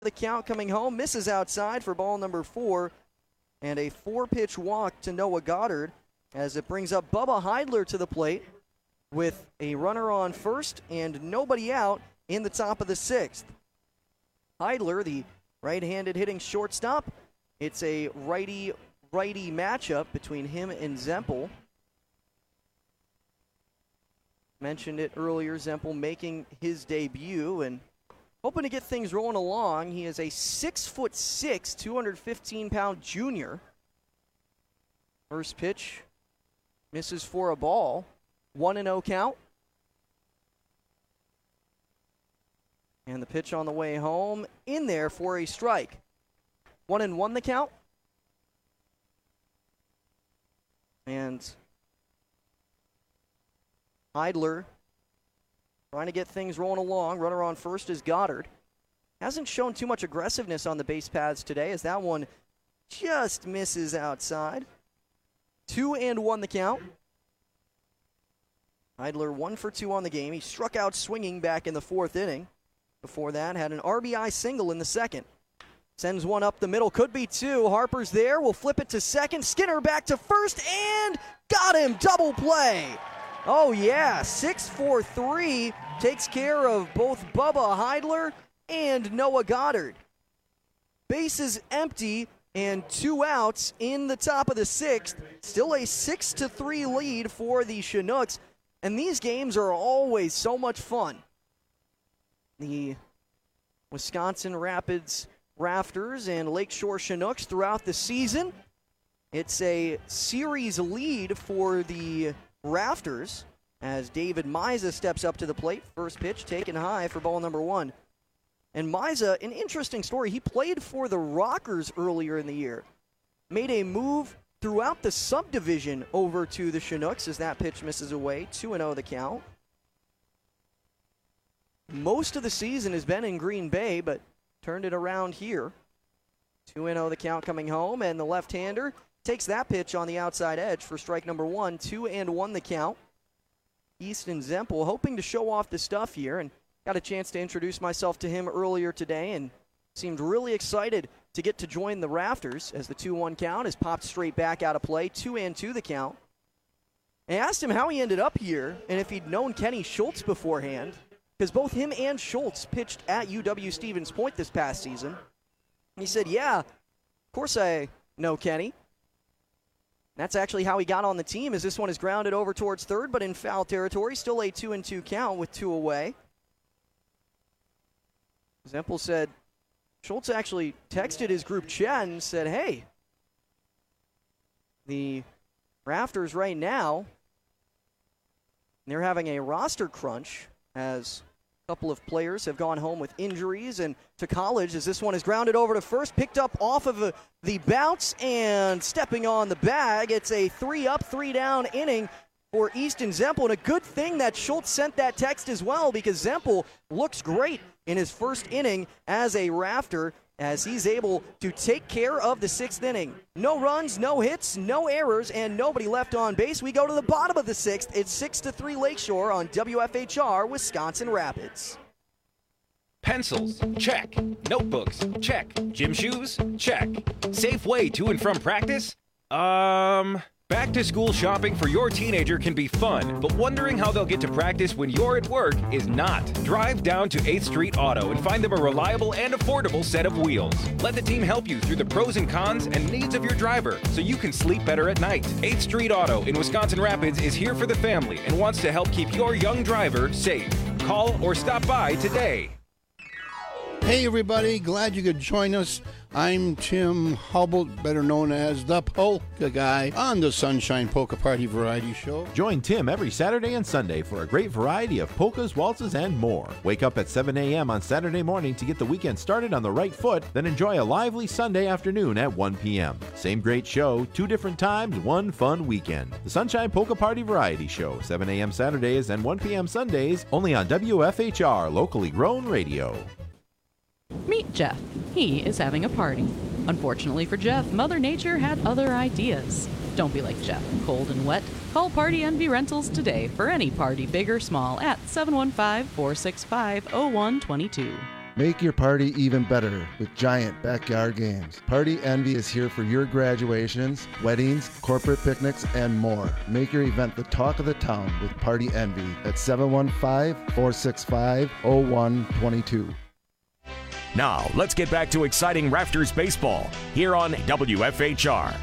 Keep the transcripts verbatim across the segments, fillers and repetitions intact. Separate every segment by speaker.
Speaker 1: The count coming home, misses outside for ball number four, and a four-pitch walk to Noah Goddard as it brings up Bubba Heidler to the plate with a runner on first and nobody out in the top of the sixth. Heidler, the right-handed hitting shortstop. It's a righty-righty matchup between him and Zempel. Mentioned it earlier, Zempel making his debut and hoping to get things rolling along. He is a six foot six, two hundred fifteen pound junior. First pitch misses for a ball. one and oh count. And the pitch on the way home in there for a strike. One and one the count. And Heidler trying to get things rolling along. Runner on first is Goddard. Hasn't shown too much aggressiveness on the base paths today as that one just misses outside. Two and one the count. Heidler one for two on the game. He struck out swinging back in the fourth inning. Before that, had an R B I single in the second. Sends one up the middle, could be two. Harper's there, will flip it to second. Skinner back to first, and got him, double play. Oh yeah, six four three takes care of both Bubba Heidler and Noah Goddard. Bases empty and two outs in the top of the sixth. Still a six to three lead for the Chinooks, and these games are always so much fun. The Wisconsin Rapids Rafters and Lakeshore Chinooks throughout the season. It's a series lead for the Rafters as David Miza steps up to the plate. First pitch taken high for ball number one. And Miza, an interesting story. He played for the Rockers earlier in the year. Made a move throughout the subdivision over to the Chinooks as that pitch misses away. two and oh the count. Most of the season has been in Green Bay, but turned it around here. two and oh the count coming home, and the left-hander takes that pitch on the outside edge for strike number one. two and one the count. Easton Zempel hoping to show off the stuff here, and got a chance to introduce myself to him earlier today, and seemed really excited to get to join the Rafters as the two one count is popped straight back out of play. two and two the count. I asked him how he ended up here and if he'd known Kenny Schultz beforehand, because both him and Schultz pitched at U W-Stevens Point this past season. He said, yeah, of course I know Kenny. That's actually how he got on the team, as this one is grounded over towards third, but in foul territory. Still a two and two count with two away. Zempel said, Schultz actually texted his group chat and said, hey, the Rafters right now, they're having a roster crunch as a couple of players have gone home with injuries and to college, as this one is grounded over to first, picked up off of a, the bounce and stepping on the bag. It's a three up, three down inning for Easton Zempel, and a good thing that Schultz sent that text as well, because Zempel looks great in his first inning as a Rafter, as he's able to take care of the sixth inning. No runs, no hits, no errors, and nobody left on base. We go to the bottom of the sixth. It's six to three Lakeshore on W F H R Wisconsin Rapids.
Speaker 2: Pencils, check. Notebooks, check. Gym shoes, check. Safe way to and from practice? Um... Back to school shopping for your teenager can be fun, but wondering how they'll get to practice when you're at work is not. Drive down to eighth Street Auto and find them a reliable and affordable set of wheels. Let the team help you through the pros and cons and needs of your driver so you can sleep better at night. eighth Street Auto in Wisconsin Rapids is here for the family and wants to help keep your young driver safe. Call or stop by today.
Speaker 3: Hey everybody, glad you could join us. I'm Tim Hubble, better known as the Polka Guy, on the Sunshine Polka Party Variety Show.
Speaker 4: Join Tim every Saturday and Sunday for a great variety of polkas, waltzes, and more. Wake up at seven a.m. on Saturday morning to get the weekend started on the right foot, then enjoy a lively Sunday afternoon at one p.m. Same great show, two different times, one fun weekend. The Sunshine Polka Party Variety Show, seven a.m. Saturdays and one p.m. Sundays, only on W F H R, locally grown radio.
Speaker 5: Meet Jeff. He is having a party. Unfortunately for Jeff, Mother Nature had other ideas. Don't be like Jeff, cold and wet. Call Party Envy Rentals today for any party, big or small, at seven one five, four six five, zero one two two.
Speaker 6: Make your party even better with Giant Backyard Games. Party Envy is here for your graduations, weddings, corporate picnics, and more. Make your event the talk of the town with Party Envy at seven one five, four six five, zero one two two.
Speaker 7: Now, let's get back to exciting Rafters baseball here on W F H R.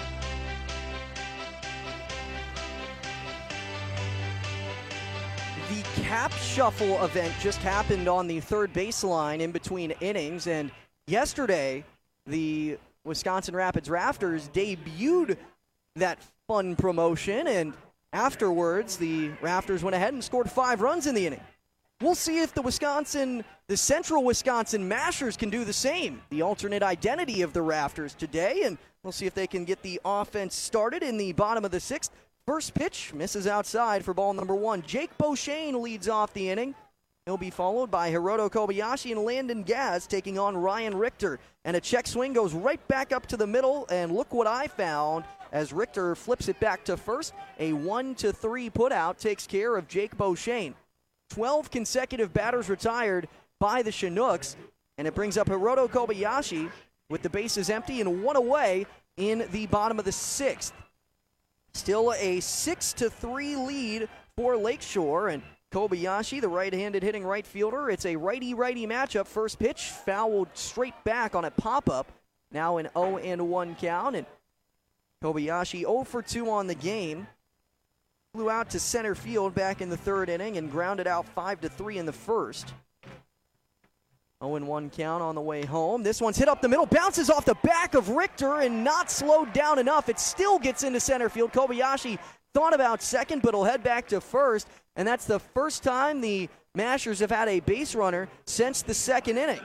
Speaker 1: The cap shuffle event just happened on the third baseline in between innings, and yesterday the Wisconsin Rapids Rafters debuted that fun promotion, and afterwards the Rafters went ahead and scored five runs in the inning. We'll see if the Wisconsin, the Central Wisconsin Mashers can do the same, the alternate identity of the Rafters today, and we'll see if they can get the offense started in the bottom of the sixth. First pitch misses outside for ball number one. Jake Beauchene leads off the inning. He'll be followed by Hiroto Kobayashi and Landon Gaz taking on Ryan Richter. And a check swing goes right back up to the middle, and look what I found as Richter flips it back to first. A one to three putout takes care of Jake Beauchene. twelve consecutive batters retired by the Chinooks, and it brings up Hiroto Kobayashi with the bases empty and one away in the bottom of the sixth. Still a six to three lead for Lakeshore, and Kobayashi, the right-handed hitting right fielder. It's a righty-righty matchup. First pitch fouled straight back on a pop-up. Now an oh and one count, and Kobayashi oh for two on the game. Flew out to center field back in the third inning and grounded out five to three in the first. oh and one count on the way home. This one's hit up the middle, bounces off the back of Richter and not slowed down enough. It still gets into center field. Kobayashi thought about second, but will head back to first. And that's the first time the Mashers have had a base runner since the second inning.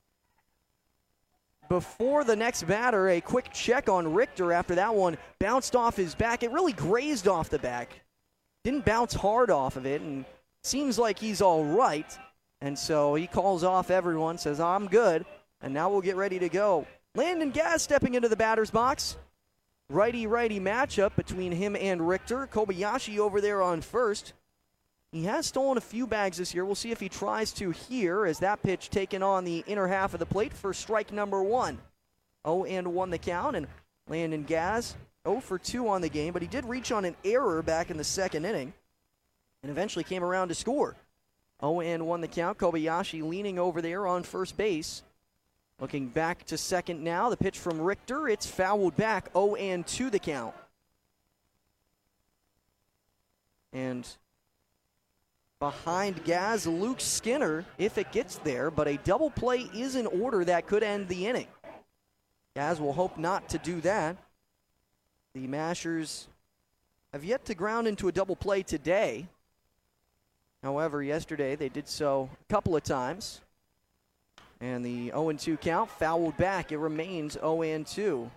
Speaker 1: Before the next batter, a quick check on Richter after that one bounced off his back. It really grazed off the back. Didn't bounce hard off of it, and seems like he's all right. And so he calls off everyone, says, I'm good, and now we'll get ready to go. Landon Gaz stepping into the batter's box. Righty-righty matchup between him and Richter. Kobayashi over there on first. He has stolen a few bags this year. We'll see if he tries to here as that pitch taken on the inner half of the plate for strike number one. oh and one the count, and Landon Gaz oh for two on the game, but he did reach on an error back in the second inning and eventually came around to score. oh and one the count. Kobayashi leaning over there on first base. Looking back to second now. The pitch from Richter. It's fouled back. oh and two the count. And behind Gaz, Luke Skinner, if it gets there, but a double play is in order that could end the inning. Gaz will hope not to do that. The Mashers have yet to ground into a double play today. However, yesterday they did so a couple of times. And the oh and two count fouled back. It remains oh and two.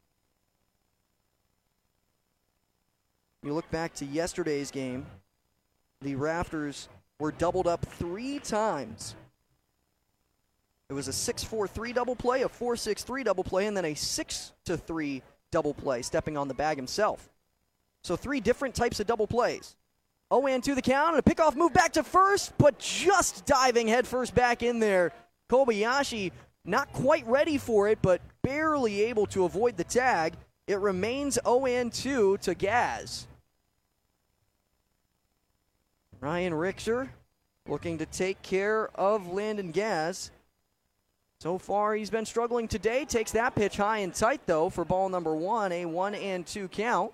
Speaker 1: You look back to yesterday's game, the Rafters were doubled up three times. It was a six four three double play, a four six three double play, and then a six to three double play, stepping on the bag himself. So three different types of double plays. oh and two the count, and a pickoff move back to first, but just diving headfirst back in there. Kobayashi not quite ready for it, but barely able to avoid the tag. It remains oh and two to Gaz. Ryan Richter looking to take care of Landon Gaz. So far, he's been struggling today. Takes that pitch high and tight, though, for ball number one, a one and two count.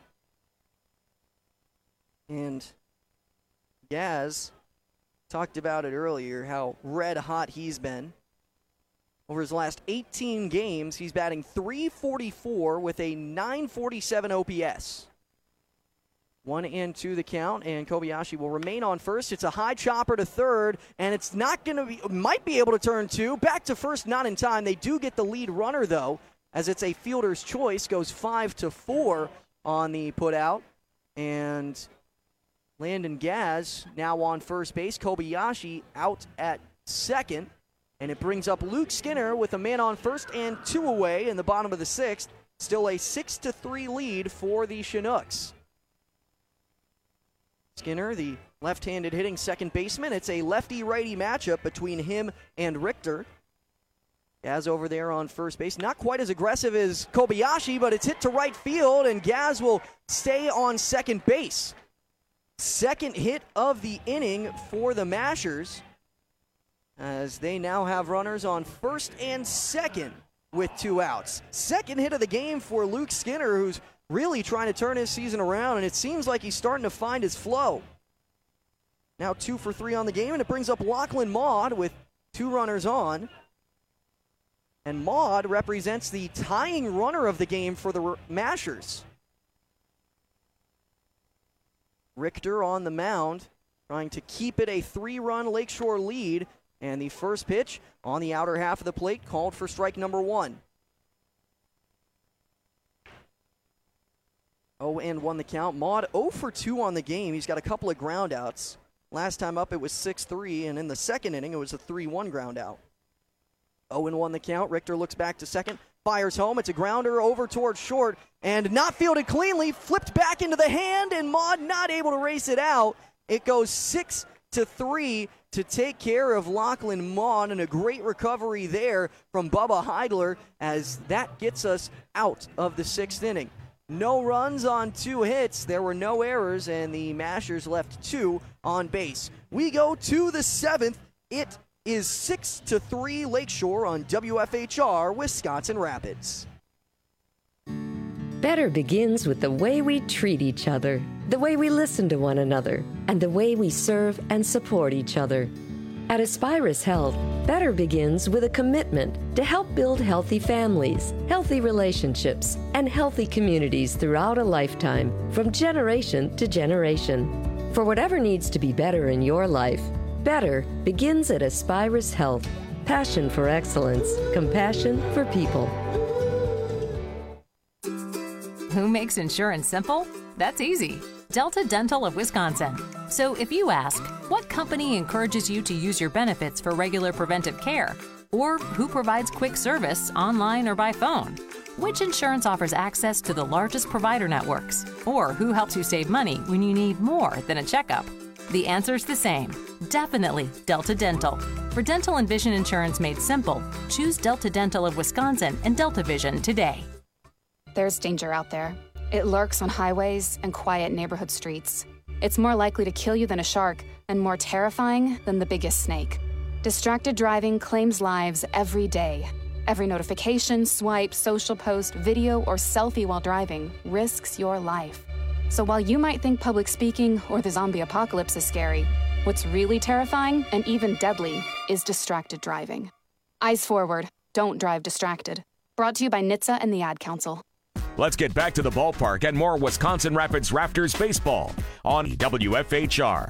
Speaker 1: And Gaz talked about it earlier, how red hot he's been. Over his last eighteen games, he's batting three forty-four with a nine forty-seven O P S. One and two the count, and Kobayashi will remain on first. It's a high chopper to third, and it's not going to be, might be able to turn two. Back to first, not in time. They do get the lead runner, though, as it's a fielder's choice. Goes five to four on the putout. And Landon Gaz now on first base. Kobayashi out at second. And it brings up Luke Skinner with a man on first and two away in the bottom of the sixth. Still a six to three lead for the Chinooks. Skinner, the left-handed hitting second baseman. It's a lefty-righty matchup between him and Richter. Gaz over there on first base. Not quite as aggressive as Kobayashi, but it's hit to right field, and Gaz will stay on second base. Second hit of the inning for the Mashers, as they now have runners on first and second with two outs. Second hit of the game for Luke Skinner, who's really trying to turn his season around, and it seems like he's starting to find his flow. Now two for three on the game, and it brings up Lachlan Maud with two runners on. And Maud represents the tying runner of the game for the Mashers. Richter on the mound, trying to keep it a three-run Lakeshore lead. And the first pitch on the outer half of the plate called for strike number one. oh and one the count. Maud oh for two on the game. He's got a couple of ground outs. Last time up it was six three, and in the second inning it was a three one ground out. oh and one the count. Richter looks back to second, fires home. It's a grounder over towards short, and not fielded cleanly, flipped back into the hand, and Maud not able to race it out. It goes six to three to take care of Lachlan Maud, and a great recovery there from Bubba Heidler as that gets us out of the sixth inning. No runs on two hits. There were no errors, and the Mashers left two on base. We go to the seventh. It is six to three Lakeshore on W F H R Wisconsin Rapids.
Speaker 8: Better begins with the way we treat each other, the way we listen to one another, and the way we serve and support each other. At Aspirus Health, better begins with a commitment to help build healthy families, healthy relationships, and healthy communities throughout a lifetime, from generation to generation. For whatever needs to be better in your life, better begins at Aspirus Health. Passion for excellence, compassion for people.
Speaker 9: Who makes insurance simple? That's easy. Delta Dental of Wisconsin. So if you ask, what company encourages you to use your benefits for regular preventive care? Or who provides quick service online or by phone? Which insurance offers access to the largest provider networks? Or who helps you save money when you need more than a checkup? The answer's the same. Definitely Delta Dental. For dental and vision insurance made simple, choose Delta Dental of Wisconsin and Delta Vision today.
Speaker 10: There's danger out there. It lurks on highways and quiet neighborhood streets. It's more likely to kill you than a shark and more terrifying than the biggest snake. Distracted driving claims lives every day. Every notification, swipe, social post, video, or selfie while driving risks your life. So while you might think public speaking or the zombie apocalypse is scary, what's really terrifying and even deadly is distracted driving. Eyes forward. Don't drive distracted. Brought to you by N H T S A and the Ad Council.
Speaker 7: Let's get back to the ballpark and more Wisconsin Rapids Rafters baseball on W F H R.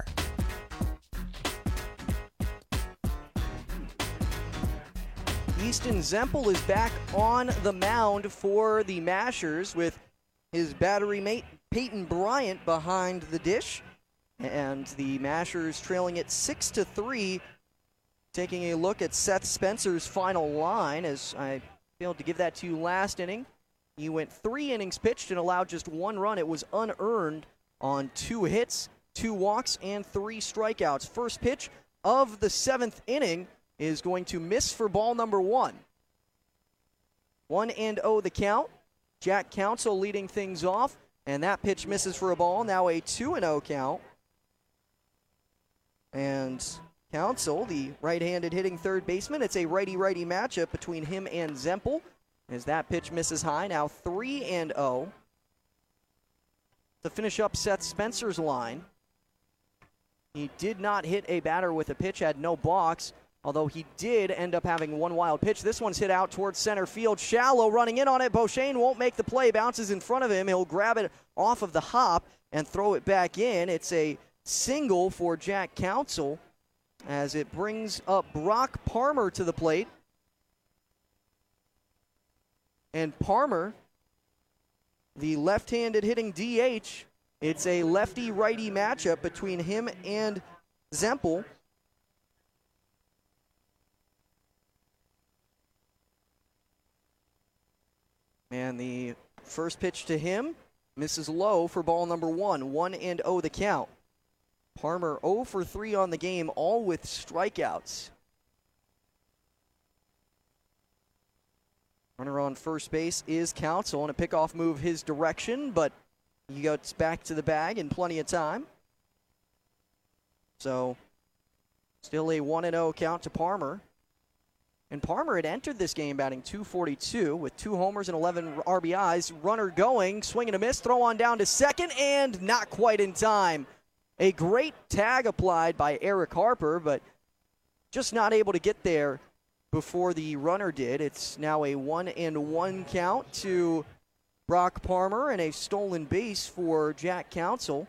Speaker 1: Easton Zempel is back on the mound for the Mashers with his battery mate Peyton Bryant behind the dish. And the Mashers trailing it six to three. Taking a look at Seth Spencer's final line, as I failed to give that to you last inning. He went three innings pitched and allowed just one run. It was unearned on two hits, two walks, and three strikeouts. First pitch of the seventh inning is going to miss for ball number one. One and oh the count. Jack Council leading things off, and that pitch misses for a ball. Now a two and oh count. And Council, the right-handed hitting third baseman, it's a righty-righty matchup between him and Zempel. As that pitch misses high, now three and oh. To finish up Seth Spencer's line, he did not hit a batter with a pitch, had no balks, although he did end up having one wild pitch. This one's hit out towards center field. Shallow running in on it. Beauchene won't make the play, bounces in front of him. He'll grab it off of the hop and throw it back in. It's a single for Jack Council as it brings up Brock Parmer to the plate. And Parmer, the left-handed hitting D H, it's a lefty-righty matchup between him and Zempel. And the first pitch to him misses low for ball number one. One and oh the count. Parmer oh for three on the game, all with strikeouts. Runner on first base is Council, and a pickoff move his direction, but he gets back to the bag in plenty of time. So, still a one and oh count to Parmer. And Parmer had entered this game batting two forty-two with two homers and eleven R B Is. Runner going, swing and a miss, throw on down to second, and not quite in time. A great tag applied by Eric Harper, but just not able to get there before the runner did. It's now a one and one count to Brock Parmer and a stolen base for Jack Council.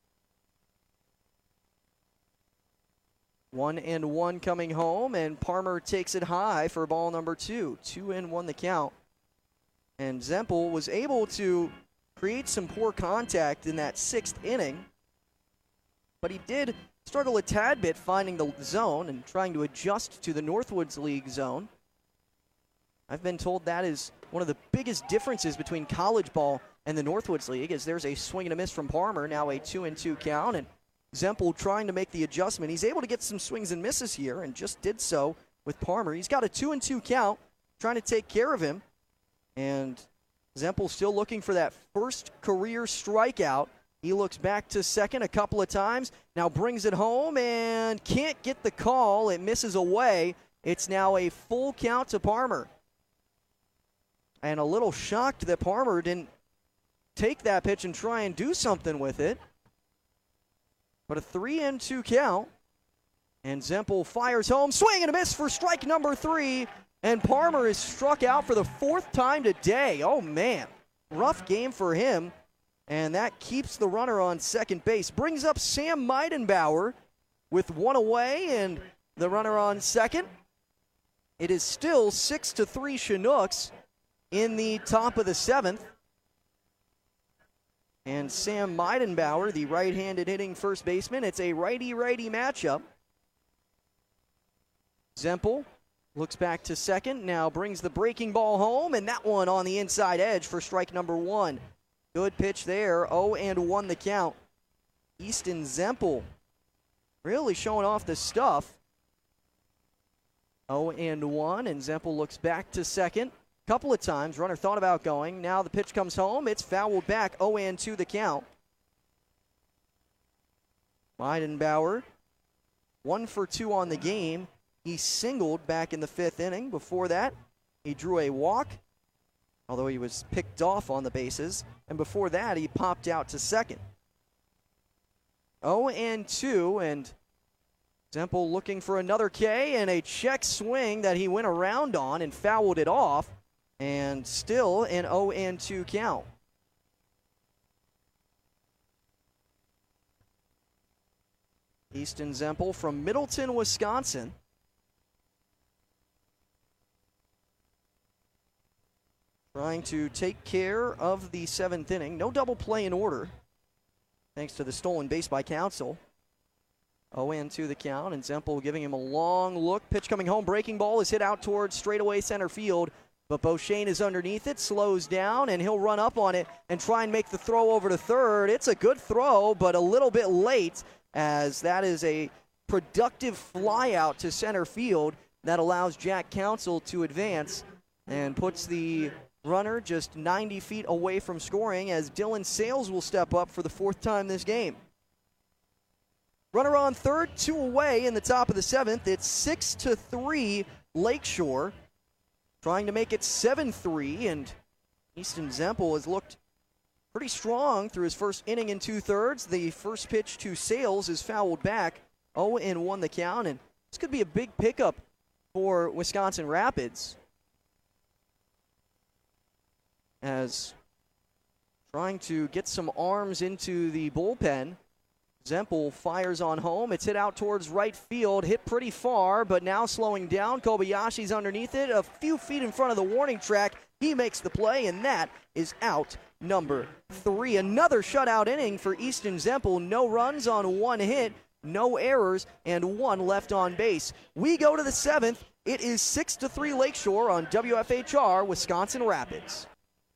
Speaker 1: One and one coming home, and Parmer takes it high for ball number two. Two and one the count. And Zempel was able to create some poor contact in that sixth inning, but he did struggle a tad bit finding the zone and trying to adjust to the Northwoods League zone. I've been told that is one of the biggest differences between college ball and the Northwoods League, as there's a swing and a miss from Parmer, now a two and two count, and Zempel trying to make the adjustment. He's able to get some swings and misses here and just did so with Parmer. He's got a two and two count, trying to take care of him, and Zempel still looking for that first career strikeout. He looks back to second a couple of times, now brings it home and can't get the call. It misses away. It's now a full count to Parmer. And a little shocked that Parmer didn't take that pitch and try and do something with it. But a three and two count. And Zempel fires home, swing and a miss for strike number three. And Parmer is struck out for the fourth time today. Oh man, rough game for him. And that keeps the runner on second base. Brings up Sam Meidenbauer with one away and the runner on second. It is still six to three Chinooks in the top of the seventh. And Sam Meidenbauer, the right-handed hitting first baseman, it's a righty-righty matchup. Zempel looks back to second, now brings the breaking ball home, and that one on the inside edge for strike number one. Good pitch there, oh and one the count. Easton Zempel really showing off the stuff. oh and one, and Zempel looks back to second. Couple of times, runner thought about going. Now the pitch comes home. It's fouled back, oh and two the count. Meidenbauer, one for two on the game. He singled back in the fifth inning. Before that, he drew a walk, although he was picked off on the bases. And before that, he popped out to second. oh and two, and Zempel looking for another K, and a check swing that he went around on and fouled it off. And still an oh and two count. Easton Zempel from Middleton, Wisconsin. Trying to take care of the seventh inning. No double play in order, thanks to the stolen base by Council. oh and two the count, and Zempel giving him a long look. Pitch coming home, breaking ball is hit out towards straightaway center field. But Beauchene is underneath it, slows down, and he'll run up on it and try and make the throw over to third. It's a good throw, but a little bit late, as that is a productive fly out to center field that allows Jack Council to advance and puts the runner just ninety feet away from scoring, as Dylan Sales will step up for the fourth time this game. Runner on third, two away in the top of the seventh. It's six to three Lakeshore. Trying to make it seven three, and Easton Zempel has looked pretty strong through his first inning and two-thirds. The first pitch to Sales is fouled back, oh and one the count, and this could be a big pickup for Wisconsin Rapids, as trying to get some arms into the bullpen. Zempel fires on home. It's hit out towards right field. Hit pretty far, but now slowing down. Kobayashi's underneath it, a few feet in front of the warning track. He makes the play, and that is out number three. Another shutout inning for Easton Zempel. No runs on one hit, no errors, and one left on base. We go to the seventh. It is six to three Lakeshore on W F H R Wisconsin Rapids.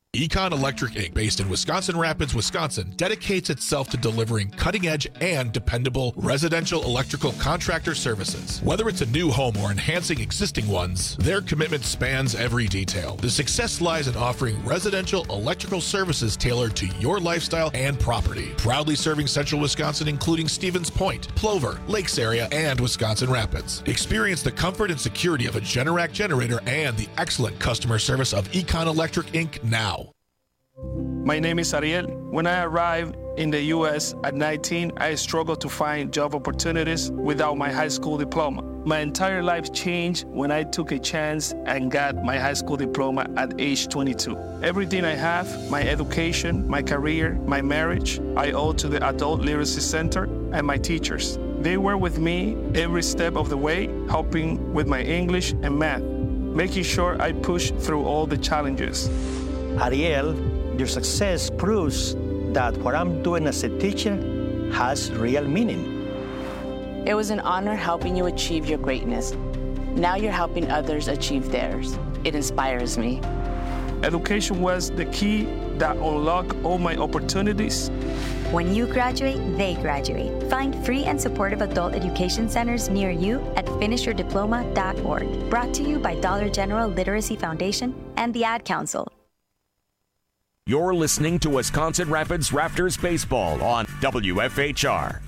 Speaker 11: Econ Electric Incorporated, based in Wisconsin Rapids, Wisconsin, dedicates itself to delivering cutting-edge and dependable residential electrical contractor services. Whether it's a new home or enhancing existing ones, their commitment spans every detail. The success lies in offering residential electrical services tailored to your lifestyle and property. Proudly serving central Wisconsin, including Stevens Point, Plover, Lakes area, and Wisconsin Rapids. Experience the comfort and security of a Generac generator and the excellent customer service of Econ Electric Incorporated now.
Speaker 12: My name is Ariel. When I arrived in the U S at nineteen, I struggled to find job opportunities without my high school diploma. My entire life changed when I took a chance and got my high school diploma at age twenty-two. Everything I have, my education, my career, my marriage, I owe to the Adult Literacy Center and my teachers. They were with me every step of the way, helping with my English and math, making sure I pushed through all the challenges.
Speaker 13: Ariel, your success proves that what I'm doing as a teacher has real meaning.
Speaker 14: It was an honor helping you achieve your greatness. Now you're helping others achieve theirs. It inspires me.
Speaker 12: Education was the key that unlocked all my opportunities.
Speaker 15: When you graduate, they graduate. Find free and supportive adult education centers near you at finish your diploma dot org. Brought to you by Dollar General Literacy Foundation and the Ad Council.
Speaker 7: You're listening to Wisconsin Rapids Raptors Baseball on W F H R.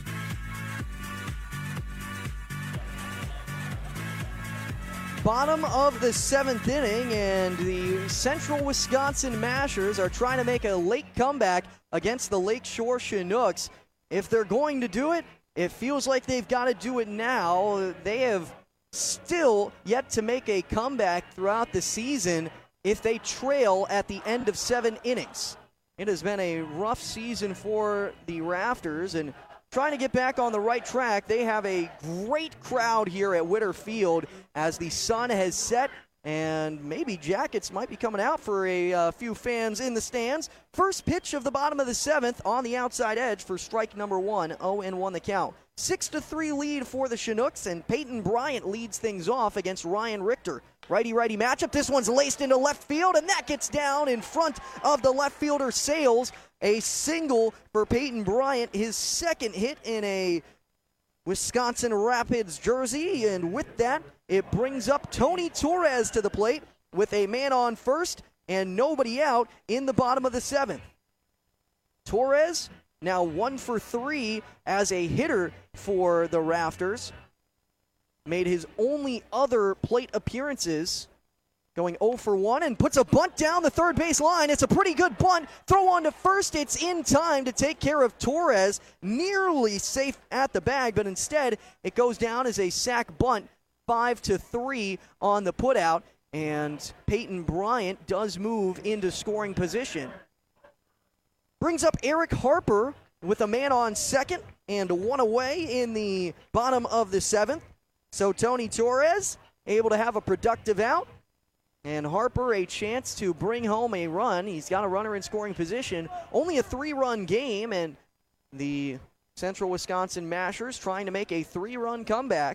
Speaker 1: Bottom of the seventh inning, and the Central Wisconsin Mashers are trying to make a late comeback against the Lakeshore Chinooks. If they're going to do it, it feels like they've got to do it now. They have still yet to make a comeback throughout the season if they trail at the end of seven innings. It has been a rough season for the Rafters, and trying to get back on the right track. They have a great crowd here at Witter Field as the sun has set, and maybe Jackets might be coming out for a uh, few fans in the stands. First pitch of the bottom of the seventh on the outside edge for strike number one, oh and one the count. six to three lead for the Chinooks, and Peyton Bryant leads things off against Ryan Richter. Righty-righty matchup. This one's laced into left field, and that gets down in front of the left fielder Sales. A single for Peyton Bryant, his second hit in a Wisconsin Rapids jersey, and with that, it brings up Tony Torres to the plate with a man on first and nobody out in the bottom of the seventh. Torres now one for three as a hitter for the Rafters. Made his only other plate appearances, going oh for one, and puts a bunt down the third base line. It's a pretty good bunt. Throw on to first. It's in time to take care of Torres. Nearly safe at the bag, but instead it goes down as a sac bunt, five to three on the putout, and Peyton Bryant does move into scoring position. Brings up Eric Harper with a man on second and one away in the bottom of the seventh. So Tony Torres able to have a productive out, and Harper a chance to bring home a run. He's got a runner in scoring position. Only a three-run game, and the Central Wisconsin Mashers trying to make a three-run comeback.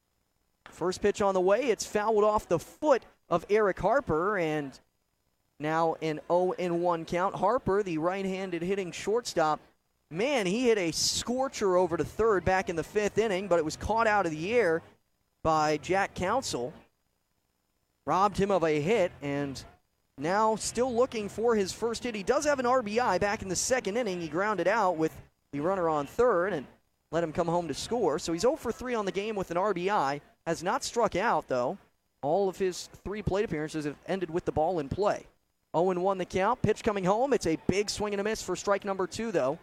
Speaker 1: First pitch on the way. It's fouled off the foot of Eric Harper, and now an oh and one count. Harper, the right-handed hitting shortstop, man, he hit a scorcher over to third back in the fifth inning, but it was caught out of the air by Jack Council. Robbed him of a hit, and now still looking for his first hit. He does have an R B I back in the second inning. He grounded out with the runner on third and let him come home to score. So he's oh for three on the game with an R B I. Has not struck out, though. All of his three plate appearances have ended with the ball in play. oh and one the count. Pitch coming home. It's a big swing and a miss for strike number two, though.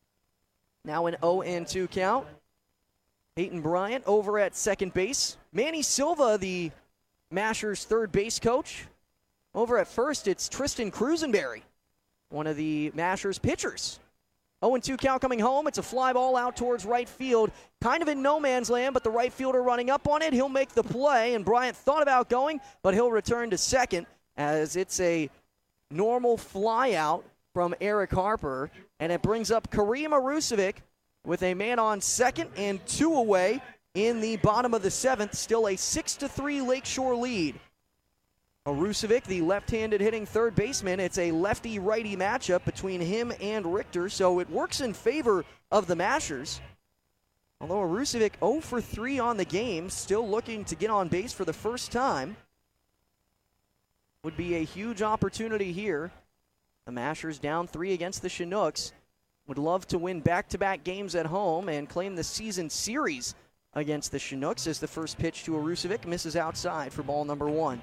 Speaker 1: Now an oh and two count. Peyton Bryant over at second base. Manny Silva, the Mashers' third base coach. Over at first, it's Tristan Crusenberry, one of the Mashers' pitchers. oh and two count coming home. It's a fly ball out towards right field. Kind of in no man's land, but the right fielder running up on it. He'll make the play, and Bryant thought about going, but he'll return to second as it's a normal fly out from Eric Harper, and it brings up Kareem Arusevic with a man on second and two away in the bottom of the seventh. Still a six to three Lakeshore lead. Arusevic, the left-handed hitting third baseman. It's a lefty-righty matchup between him and Richter, so it works in favor of the Mashers. Although Arusevic oh for three on the game, still looking to get on base for the first time. Would be a huge opportunity here. The Mashers down three against the Chinooks. Would love to win back-to-back games at home and claim the season series against the Chinooks as the first pitch to Arusevic misses outside for ball number one.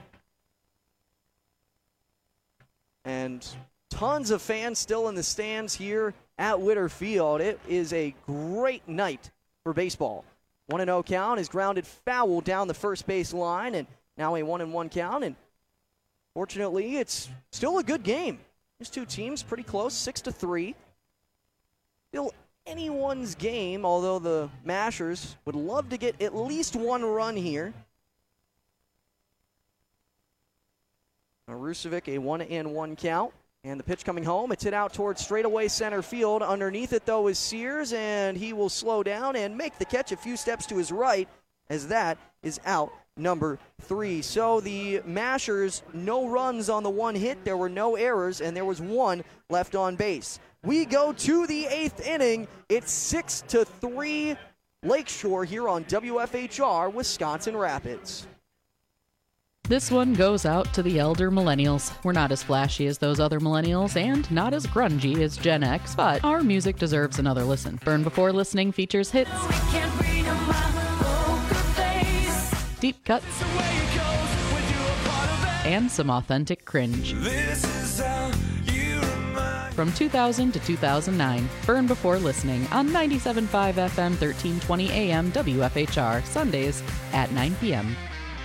Speaker 1: And tons of fans still in the stands here at Witter Field. It is a great night for baseball. one and oh count is grounded foul down the first base line, and now a one and one count. And fortunately, it's still a good game. These two teams pretty close, six to three. Still anyone's game, although the Mashers would love to get at least one run here. Arusevic, a one and one count. And the pitch coming home, it's hit out towards straightaway center field. Underneath it, though, is Sears, and he will slow down and make the catch a few steps to his right, as that is out number three. So the Mashers, no runs on the one hit. There were no errors, and there was one left on base. We go to the eighth inning. It's six to three Lakeshore here on W F H R Wisconsin Rapids.
Speaker 5: This one goes out to the elder millennials. We're not as flashy as those other millennials and not as grungy as Gen X, but our music deserves another listen. Burn Before Listening features hits, deep cuts, and some authentic cringe. From two thousand to two thousand nine, Burn Before Listening on ninety-seven point five F M, thirteen twenty A M W F H R, Sundays at nine p.m.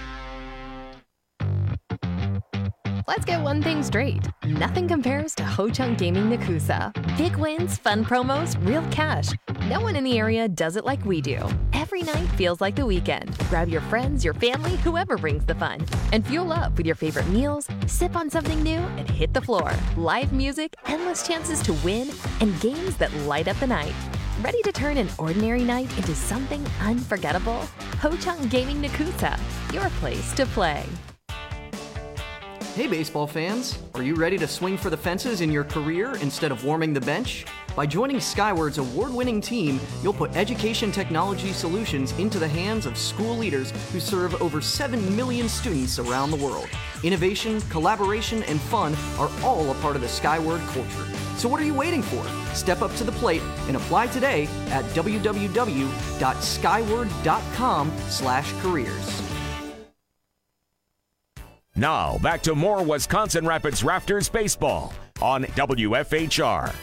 Speaker 16: Let's get one thing straight. Nothing compares to Ho Chunk Gaming Nakusa. Big wins, fun promos, real cash. No one in the area does it like we do. Every night feels like the weekend. Grab your friends, your family, whoever brings the fun. And fuel up with your favorite meals, sip on something new, and hit the floor. Live music, endless chances to win, and games that light up the night. Ready to turn an ordinary night into something unforgettable? Ho Chunk Gaming Nakusa, your place to play.
Speaker 1: Hey baseball fans, are you ready to swing for the fences in your career instead of warming the bench? By joining Skyward's award-winning team, you'll put education technology solutions into the hands of school leaders who serve over seven million students around the world. Innovation, collaboration, and fun are all a part of the Skyward culture. So what are you waiting for? Step up to the plate and apply today at w w w dot skyward dot com slash careers.
Speaker 7: Now, back to more Wisconsin Rapids Raptors baseball on W F H R.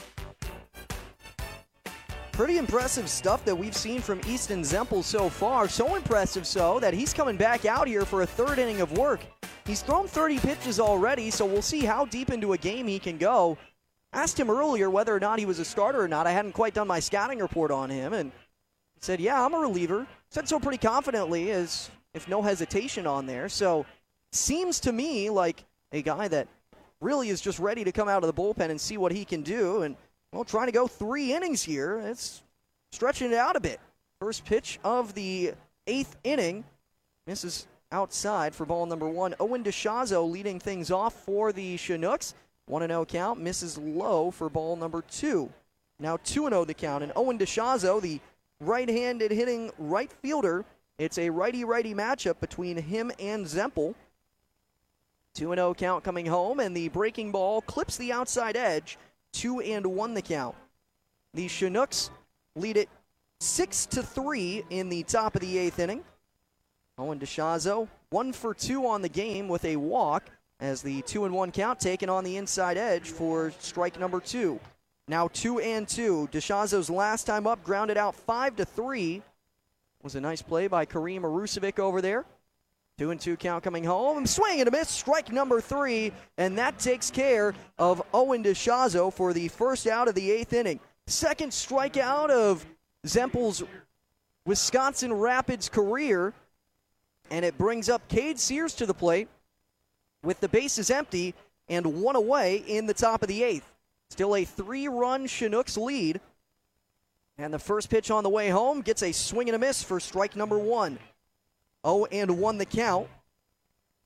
Speaker 1: Pretty impressive stuff that we've seen from Easton Zempel so far. So impressive so that he's coming back out here for a third inning of work. He's thrown thirty pitches already, so we'll see how deep into a game he can go. Asked him earlier whether or not he was a starter or not. I hadn't quite done my scouting report on him, and he said, yeah, I'm a reliever. Said so pretty confidently, as if no hesitation on there. So seems to me like a guy that really is just ready to come out of the bullpen and see what he can do. And, well, trying to go three innings here. It's stretching it out a bit. First pitch of the eighth inning. Misses outside for ball number one. Owen DeShazo leading things off for the Chinooks. one and oh count. Misses low for ball number two. Now two and oh the count. And Owen DeShazo, the right-handed hitting right fielder. It's a righty-righty matchup between him and Zempel. two and oh count coming home, and the breaking ball clips the outside edge. two and one the count. The Chinooks lead it six to three in the top of the eighth inning. Owen DeShazo, one for two on the game with a walk, as the two and one count taken on the inside edge for strike number two. Now two and two. DeShazo's last time up grounded out five to three. Was a nice play by Kareem Arusevic over there. Two and two count coming home. Swing and a miss. Strike number three. And that takes care of Owen DeShazo for the first out of the eighth inning. Second strikeout of Zempel's Wisconsin Rapids career. And it brings up Cade Sears to the plate with the bases empty and one away in the top of the eighth. Still a three-run Chinooks lead. And the first pitch on the way home gets a swing and a miss for strike number one. oh and one the count.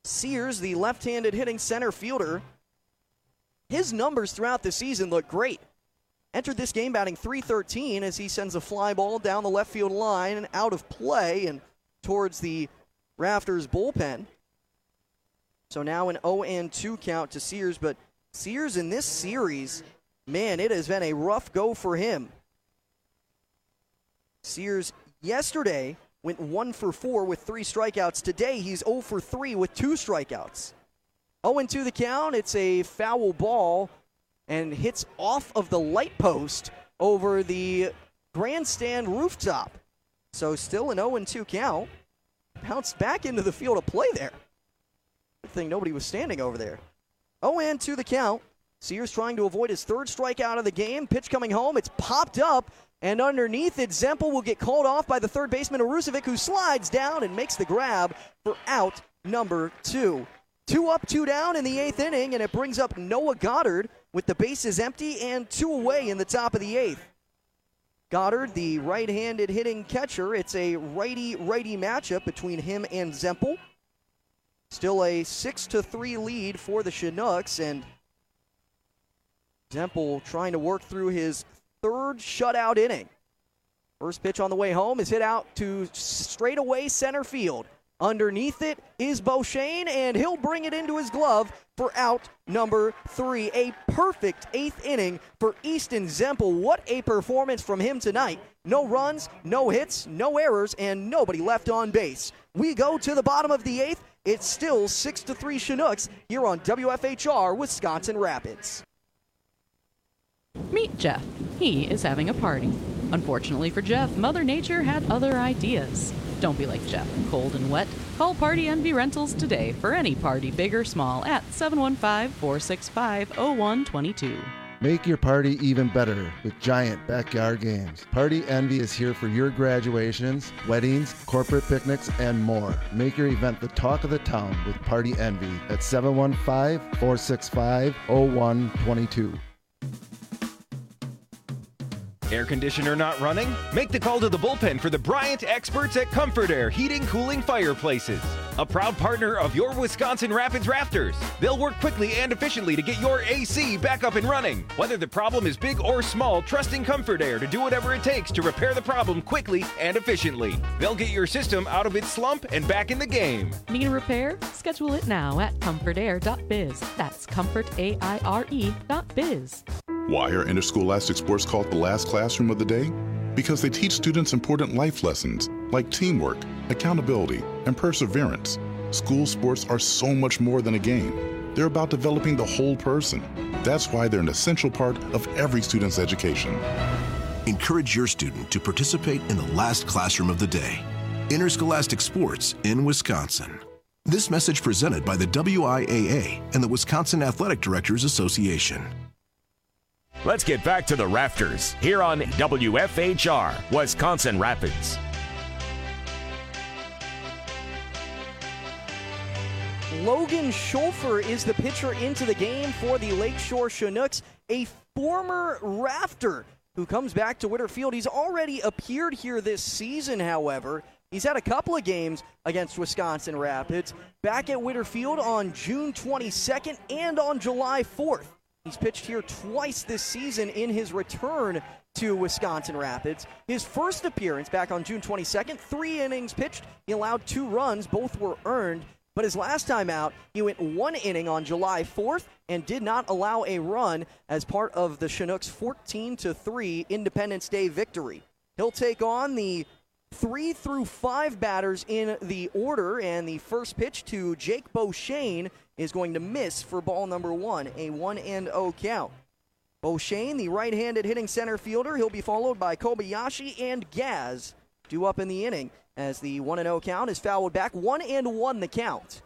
Speaker 1: Sears, the left-handed hitting center fielder, his numbers throughout the season look great. Entered this game batting three thirteen as he sends a fly ball down the left field line and out of play and towards the Rafters bullpen. So now an oh and two count to Sears, but Sears in this series, man, it has been a rough go for him. Sears yesterday went one for four with three strikeouts. Today he's oh for three with two strikeouts. oh and two the count. It's a foul ball and hits off of the light post over the grandstand rooftop. So still an oh and two count. Bounced back into the field of play there. Good thing nobody was standing over there. oh and two the count. Sears trying to avoid his third strikeout of the game. Pitch coming home. It's popped up, and underneath it, Zempel will get called off by the third baseman, Arusevic, who slides down and makes the grab for out number two. Two up, two down in the eighth inning, and it brings up Noah Goddard with the bases empty and two away in the top of the eighth. Goddard, the right-handed hitting catcher. It's a righty-righty matchup between him and Zempel. Still a six to three lead for the Chinooks, and Zempel trying to work through his third shutout inning. First pitch on the way home is hit out to straightaway center field. Underneath it is Beauchene, and he'll bring it into his glove for out number three. A perfect eighth inning for Easton Zempel. What a performance from him tonight. No runs, no hits, no errors, and nobody left on base. We go to the bottom of the eighth. It's still six to three Chinooks here on W F H R Wisconsin Rapids.
Speaker 5: Meet Jeff. He is having a party. Unfortunately for Jeff, Mother Nature had other ideas. Don't be like Jeff, cold and wet. Call Party Envy Rentals today for any party, big or small, at seven one five, four six five, zero one two two.
Speaker 6: Make your party even better with Giant Backyard Games. Party Envy is here for your graduations, weddings, corporate picnics, and more. Make your event the talk of the town with Party Envy at seven one five, four six five, zero one two two.
Speaker 2: Air conditioner not running? Make the call to the bullpen for the Bryant experts at Comfort Air Heating, Cooling, Fireplaces. A proud partner of your Wisconsin Rapids Rafters. They'll work quickly and efficiently to get your A C back up and running. Whether the problem is big or small, trusting Comfort Air to do whatever it takes to repair the problem quickly and efficiently. They'll get your system out of its slump and back in the game.
Speaker 5: Need a repair? Schedule it now at comfort air dot biz. That's comfort aire dot biz.
Speaker 17: Why are interscholastic sports called the last classroom of the day? Because they teach students important life lessons like teamwork, accountability, and perseverance. School sports are so much more than a game. They're about developing the whole person. That's why they're an essential part of every student's education.
Speaker 18: Encourage your student to participate in the last classroom of the day. Interscholastic sports in Wisconsin. This message presented by the W I A A and the Wisconsin Athletic Directors Association.
Speaker 7: Let's get back to the Rafters here on W F H R, Wisconsin Rapids.
Speaker 1: Logan Schulfer is the pitcher into the game for the Lakeshore Chinooks, a former Rafter who comes back to Witter Field. He's already appeared here this season, however. He's had a couple of games against Wisconsin Rapids, back at Witter Field on June twenty-second and on July fourth. He's pitched here twice this season in his return to Wisconsin Rapids. His first appearance back on June twenty-second, three innings pitched. He allowed two runs. Both were earned. But his last time out, he went one inning on July fourth and did not allow a run as part of the Chinooks' fourteen to three Independence Day victory. He'll take on the three through five batters in the order, and the first pitch to Jake Beauchene is going to miss for ball number one, a one and oh count. Beauchene, the right-handed hitting center fielder, he'll be followed by Kobayashi and Gaz, due up in the inning as the one and oh count is fouled back. one and one the count.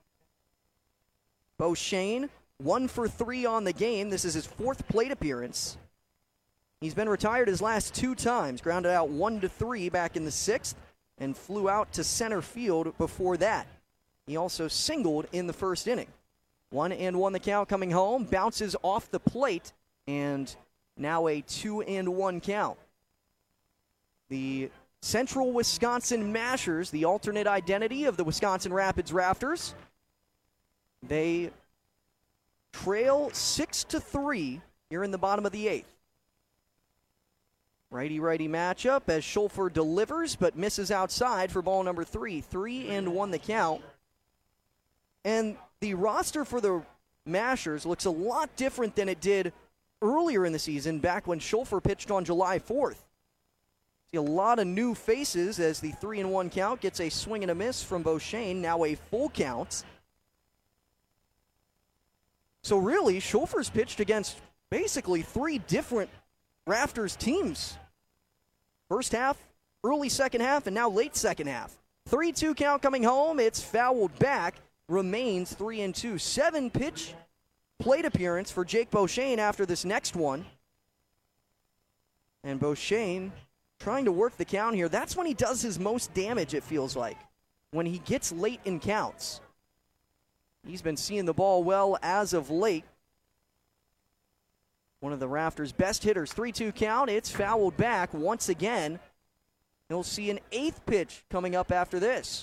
Speaker 1: Beauchene, one for three on the game. This is his fourth plate appearance. He's been retired his last two times, grounded out one to three back in the sixth, and flew out to center field before that. He also singled in the first inning. One and one the count coming home, bounces off the plate, and now a two and one count. The Central Wisconsin Mashers, the alternate identity of the Wisconsin Rapids Rafters, They trail six to three here in the bottom of the eighth. Righty-righty matchup as Schulfer delivers but misses outside for ball number three. Three and one the count. And the roster for the Mashers looks a lot different than it did earlier in the season, back when Schulfer pitched on July fourth. See a lot of new faces as the three and one count gets a swing and a miss from Beauchene, now a full count. So really, Schulfer's pitched against basically three different Rafters teams. First half, early second half, and now late second half. three two count coming home. It's fouled back. Remains three and two. Seven pitch plate appearance for Jake Beauchene after this next one. And Beauchene trying to work the count here. That's when he does his most damage, it feels like, when he gets late in counts. He's been seeing the ball well as of late. One of the Rafters' best hitters. three two count. It's fouled back once again. He'll see an eighth pitch coming up after this.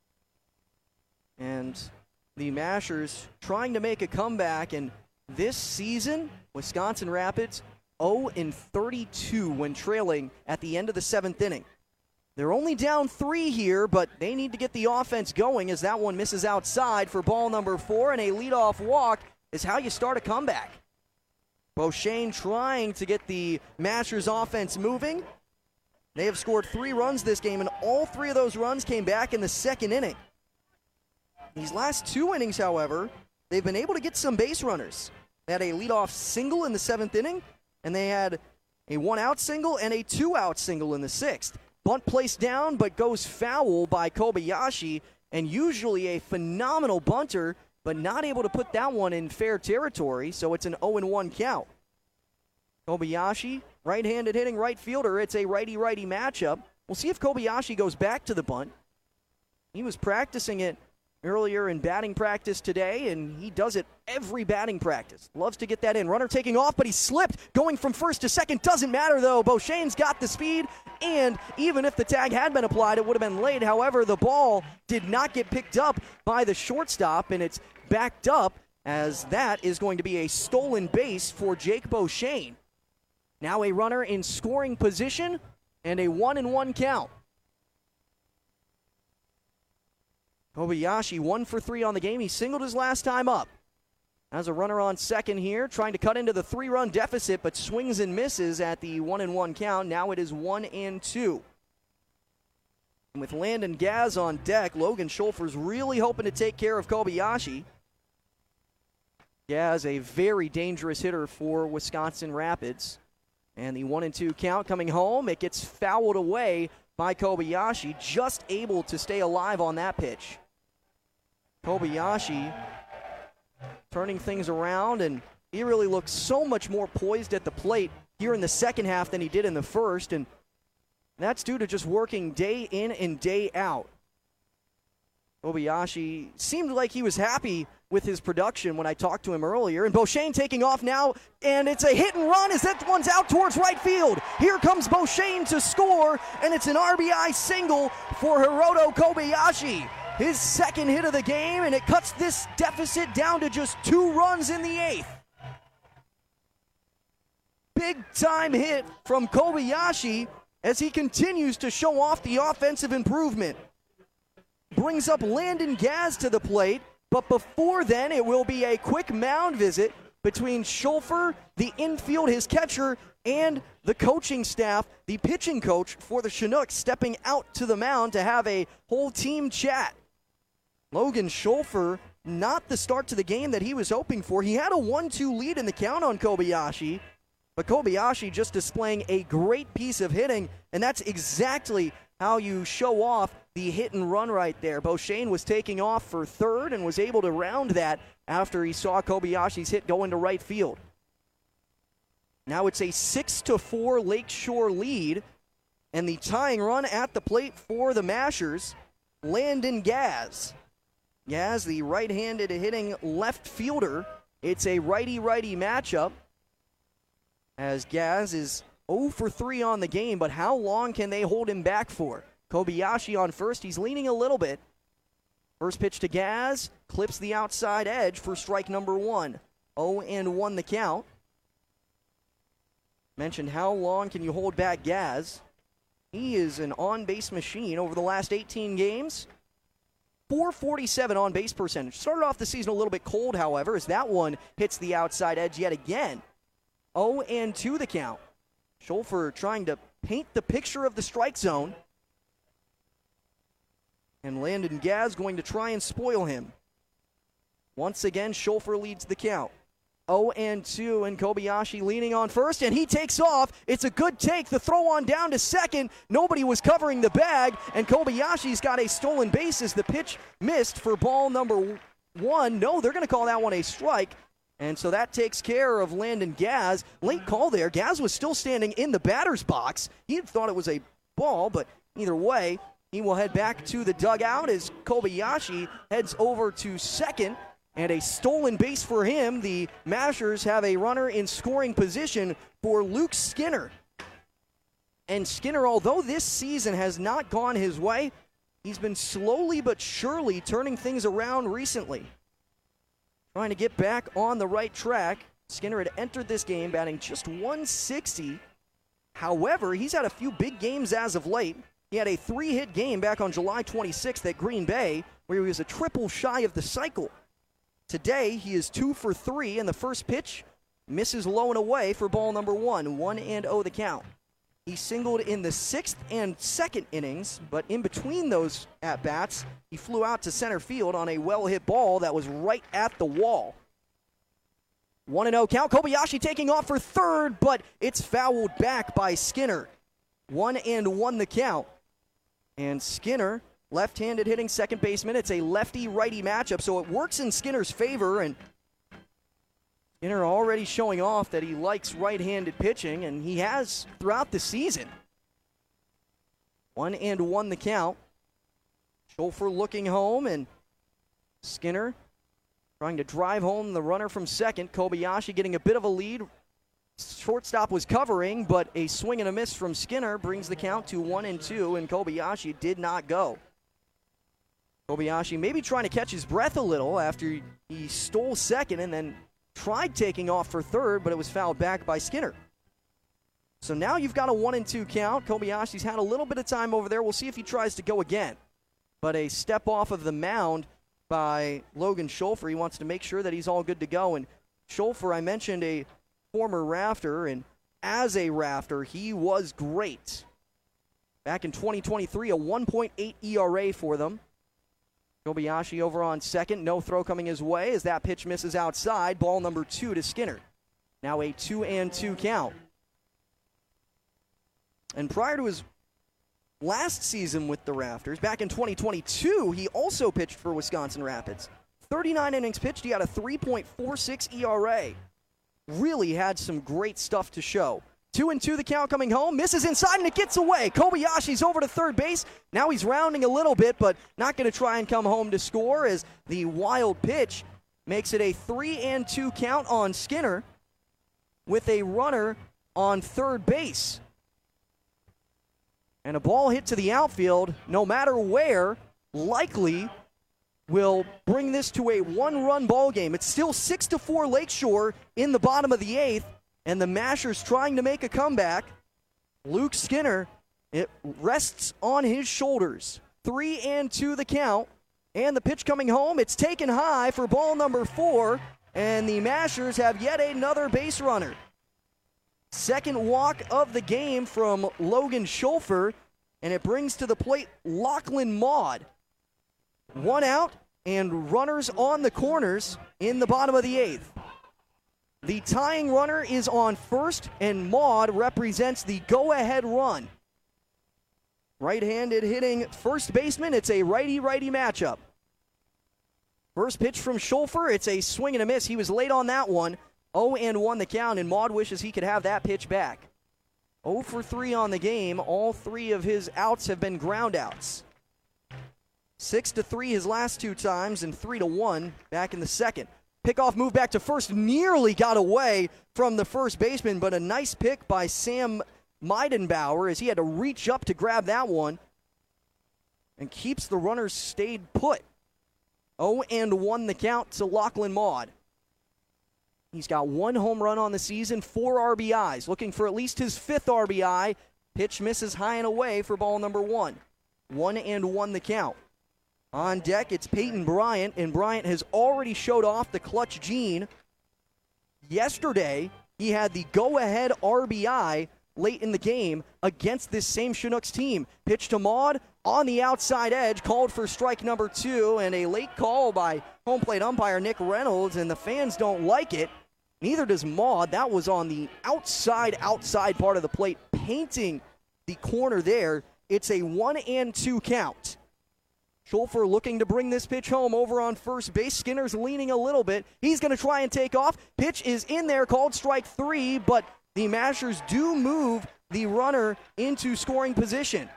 Speaker 1: And the Mashers trying to make a comeback. And this season, Wisconsin Rapids oh and thirty-two when trailing at the end of the seventh inning. They're only down three here, but they need to get the offense going as that one misses outside for ball number four. And a leadoff walk is how you start a comeback. Beauchene trying to get the Mashers offense moving. They have scored three runs this game, and all three of those runs came back in the second inning. These last two innings, however, they've been able to get some base runners. They had a leadoff single in the seventh inning, and they had a one-out single and a two-out single in the sixth. Bunt placed down, but goes foul by Kobayashi, and usually a phenomenal bunter, but not able to put that one in fair territory, so it's an oh and one count. Kobayashi, right-handed hitting right fielder. It's a righty-righty matchup. We'll see if Kobayashi goes back to the bunt. He was practicing it earlier in batting practice today, and he does it every batting practice. Loves to get that in. Runner taking off, but he slipped. Going from first to second doesn't matter, though. Beauchene's got the speed, and even if the tag had been applied, it would have been late. However, the ball did not get picked up by the shortstop, and it's backed up, as that is going to be a stolen base for Jake Beauchene. Now a runner in scoring position, and a one and one count. Kobayashi, one for three on the game. He singled his last time up. Has a runner on second here, trying to cut into the three-run deficit, but swings and misses at the one and one count. Now it is one and two. And with Landon Gaz on deck, Logan Schulfer's really hoping to take care of Kobayashi. Gaz, a very dangerous hitter for Wisconsin Rapids. And the one and two count coming home. It gets fouled away by Kobayashi, just able to stay alive on that pitch. Kobayashi turning things around, and he really looks so much more poised at the plate here in the second half than he did in the first, and that's due to just working day in and day out. Kobayashi seemed like he was happy with his production when I talked to him earlier. And Beauchene taking off now, and it's a hit and run as that one's out towards right field. Here comes Beauchene to score, and it's an R B I single for Hiroto Kobayashi. His second hit of the game, and it cuts this deficit down to just two runs in the eighth. Big-time hit from Kobayashi as he continues to show off the offensive improvement. Brings up Landon Gaz to the plate, but before then, it will be a quick mound visit between Schulfer, the infield, his catcher, and the coaching staff, the pitching coach for the Chinooks, stepping out to the mound to have a whole team chat. Logan Schulfer, not the start to the game that he was hoping for. He had a one two lead in the count on Kobayashi, but Kobayashi just displaying a great piece of hitting, and that's exactly how you show off the hit and run right there. Beauchene was taking off for third and was able to round that after he saw Kobayashi's hit go into right field. Now it's a six to four Lakeshore lead, and the tying run at the plate for the Mashers, Landon Gaz. Gaz, the right-handed hitting left fielder. It's a righty-righty matchup as Gaz is oh for three on the game, but how long can they hold him back for? Kobayashi on first. He's leaning a little bit. First pitch to Gaz, clips the outside edge for strike number one. oh and one the count. Mentioned how long can you hold back Gaz. He is an on-base machine over the last eighteen games. four forty-seven on-base percentage. Started off the season a little bit cold, however, as that one hits the outside edge yet again. oh and two the count. Schulfer trying to paint the picture of the strike zone. And Landon Gaz going to try and spoil him. Once again, Schulfer leads the count. oh and two, and Kobayashi leaning on first, and he takes off. It's a good take. The throw on down to second. Nobody was covering the bag, and Kobayashi's got a stolen base as the pitch missed for ball number one. No, they're going to call that one a strike. And so that takes care of Landon Gaz. Late call there. Gaz was still standing in the batter's box. He had thought it was a ball, but either way, he will head back to the dugout as Kobayashi heads over to second. And a stolen base for him. The Mashers have a runner in scoring position for Luke Skinner. And Skinner, although this season has not gone his way, he's been slowly but surely turning things around recently. Trying to get back on the right track. Skinner had entered this game batting just one sixty. However, he's had a few big games as of late. He had a three-hit game back on July twenty-sixth at Green Bay, where he was a triple shy of the cycle. Today, he is two for three, and the first pitch misses low and away for ball number one. one and oh the count. He singled in the sixth and second innings, but in between those at-bats, he flew out to center field on a well-hit ball that was right at the wall. one and oh count. Kobayashi taking off for third, but it's fouled back by Skinner. one and one the count. And Skinner, left-handed hitting second baseman. It's a lefty-righty matchup, so it works in Skinner's favor, and Skinner already showing off that he likes right-handed pitching, and he has throughout the season. One and one the count. Schulfer looking home, and Skinner trying to drive home the runner from second. Kobayashi getting a bit of a lead. Shortstop was covering, but a swing and a miss from Skinner brings the count to one and two, and Kobayashi did not go. Kobayashi maybe trying to catch his breath a little after he stole second and then tried taking off for third, but it was fouled back by Skinner. So now you've got a one and two count. Kobayashi's had a little bit of time over there. We'll see if he tries to go again. But a step off of the mound by Logan Schulfer. He wants to make sure that he's all good to go. And Schulfer, I mentioned, a former Rafter, and as a Rafter, he was great. Back in twenty twenty-three, a one point eight E R A for them. Kobayashi over on second. No throw coming his way as that pitch misses outside. Ball number two to Skinner. Now a two and two count. And prior to his last season with the Rafters, back in twenty twenty-two, he also pitched for Wisconsin Rapids. thirty-nine innings pitched. He had a three point four six E R A. Really had some great stuff to show. Two and two the count coming home. Misses inside and it gets away. Kobayashi's over to third base. Now he's rounding a little bit, but not going to try and come home to score as the wild pitch makes it a three and two count on Skinner with a runner on third base. And a ball hit to the outfield, no matter where, likely will bring this to a one-run ball game. It's still six to four Lakeshore in the bottom of the eighth, and the Mashers trying to make a comeback. Luke Skinner, it rests on his shoulders. Three and two the count, and the pitch coming home. It's taken high for ball number four, and the Mashers have yet another base runner. Second walk of the game from Logan Schulfer, and it brings to the plate Lachlan Maud. One out and runners on the corners in the bottom of the eighth. The tying runner is on first, and Maud represents the go-ahead run. Right-handed hitting first baseman. It's a righty-righty matchup. First pitch from Schulfer. It's a swing and a miss. He was late on that one. oh and one the count, and Maud wishes he could have that pitch back. oh for three on the game. All three of his outs have been ground outs. six to three his last two times, and three to one back in the second. Pickoff move back to first, nearly got away from the first baseman, but a nice pick by Sam Meidenbauer as he had to reach up to grab that one and keeps the runners stayed put. oh and one the count to Lachlan Maud. He's got one home run on the season, four R B Is. Looking for at least his fifth R B I. Pitch misses high and away for ball number one. One and one the count. On deck, it's Peyton Bryant, and Bryant has already showed off the clutch gene. Yesterday, he had the go-ahead R B I late in the game against this same Chinooks team. Pitch to Maud on the outside edge, called for strike number two, and a late call by home plate umpire Nick Reynolds, and the fans don't like it. Neither does Maud. That was on the outside, outside part of the plate, painting the corner there. It's a one and two count. Schulfer looking to bring this pitch home over on first base. Skinner's leaning a little bit. He's going to try and take off. Pitch is in there, called strike three, but the Mashers do move the runner into scoring position.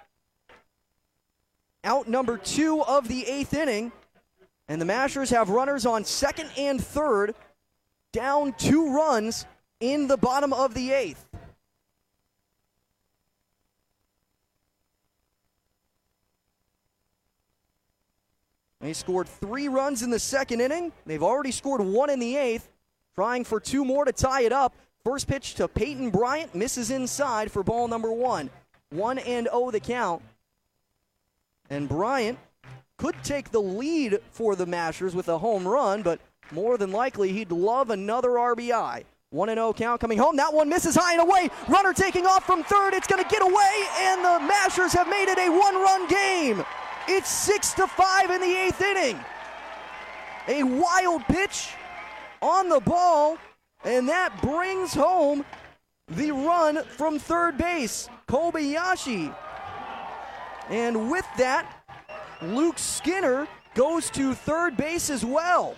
Speaker 1: Out number two of the eighth inning, and the Mashers have runners on second and third, down two runs in the bottom of the eighth. They scored three runs in the second inning. They've already scored one in the eighth, trying for two more to tie it up. First pitch to Peyton Bryant, misses inside for ball number one. One and oh the count. And Bryant could take the lead for the Mashers with a home run, but more than likely he'd love another R B I. one and oh count coming home. That one misses high and away. Runner taking off from third. It's going to get away, and the Mashers have made it a one-run game. It's six to five in the eighth inning. A wild pitch on the ball, and that brings home the run from third base, Kobayashi. And with that, Luke Skinner goes to third base as well.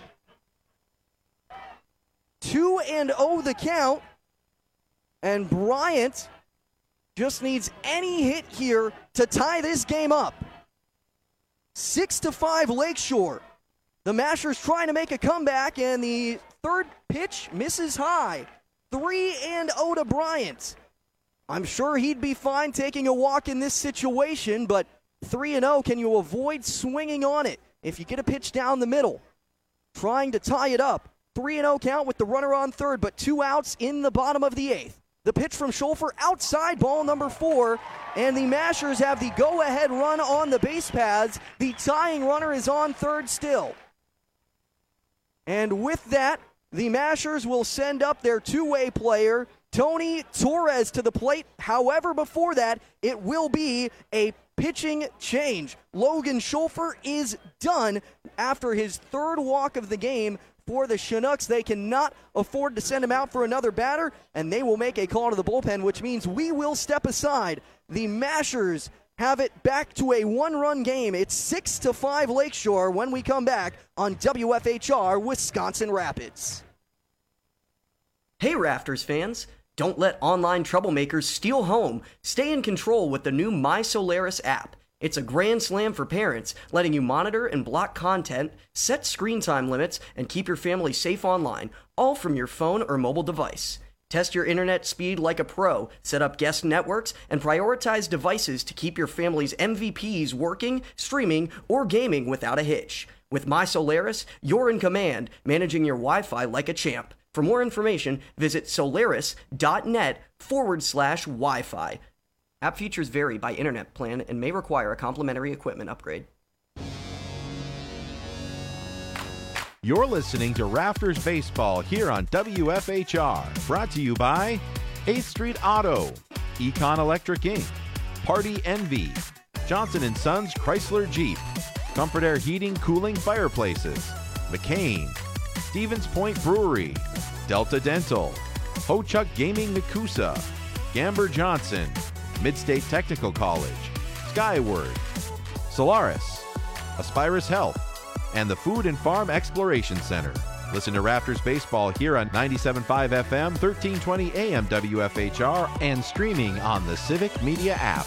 Speaker 1: two and oh the count, and Bryant just needs any hit here to tie this game up. Six to five Lakeshore. The Mashers trying to make a comeback, and the third pitch misses high. Three and oh to Bryant. I'm sure he'd be fine taking a walk in this situation, but three and oh, can you avoid swinging on it if you get a pitch down the middle? Trying to tie it up. three and oh count with the runner on third, but two outs in the bottom of the eighth. The pitch from Schulfer outside, ball number four, and the Mashers have the go-ahead run on the base paths. The tying runner is on third still. And with that, the Mashers will send up their two-way player, Tony Torres, to the plate. However, before that, it will be a pitching change. Logan Schulfer is done after his third walk of the game for the Chinooks. They cannot afford to send him out for another batter, and they will make a call to the bullpen, which means we will step aside. The Mashers have it back to a one-run game. It's six to five Lakeshore when we come back on W F H R Wisconsin Rapids.
Speaker 19: Hey Rafters fans, don't let online troublemakers steal home. Stay in control with the new My Solaris app. It's a grand slam for parents, letting you monitor and block content, set screen time limits, and keep your family safe online, all from your phone or mobile device. Test your internet speed like a pro, set up guest networks, and prioritize devices to keep your family's M V Ps working, streaming, or gaming without a hitch. With My Solaris, you're in command, managing your Wi-Fi like a champ. For more information, visit solaris.net forward slash Wi-Fi. App features vary by internet plan and may require a complimentary equipment upgrade.
Speaker 4: You're listening to Rafters Baseball here on W F H R. Brought to you by eighth Street Auto, Econ Electric Incorporated, Party Envy, Johnson and Sons Chrysler Jeep, Comfort Air Heating, Cooling, Fireplaces, McCain, Stevens Point Brewery, Delta Dental, Ho-Chuk Gaming Nakusa, Gamber Johnson, Midstate Technical College, Skyward, Solaris, Aspirus Health, and the Food and Farm Exploration Center. Listen to Rafters Baseball here on ninety-seven point five F M, thirteen twenty A M W F H R, and streaming on the Civic Media app.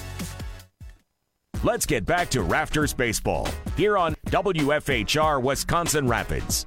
Speaker 7: Let's get back to Rafters Baseball here on W F H R Wisconsin Rapids.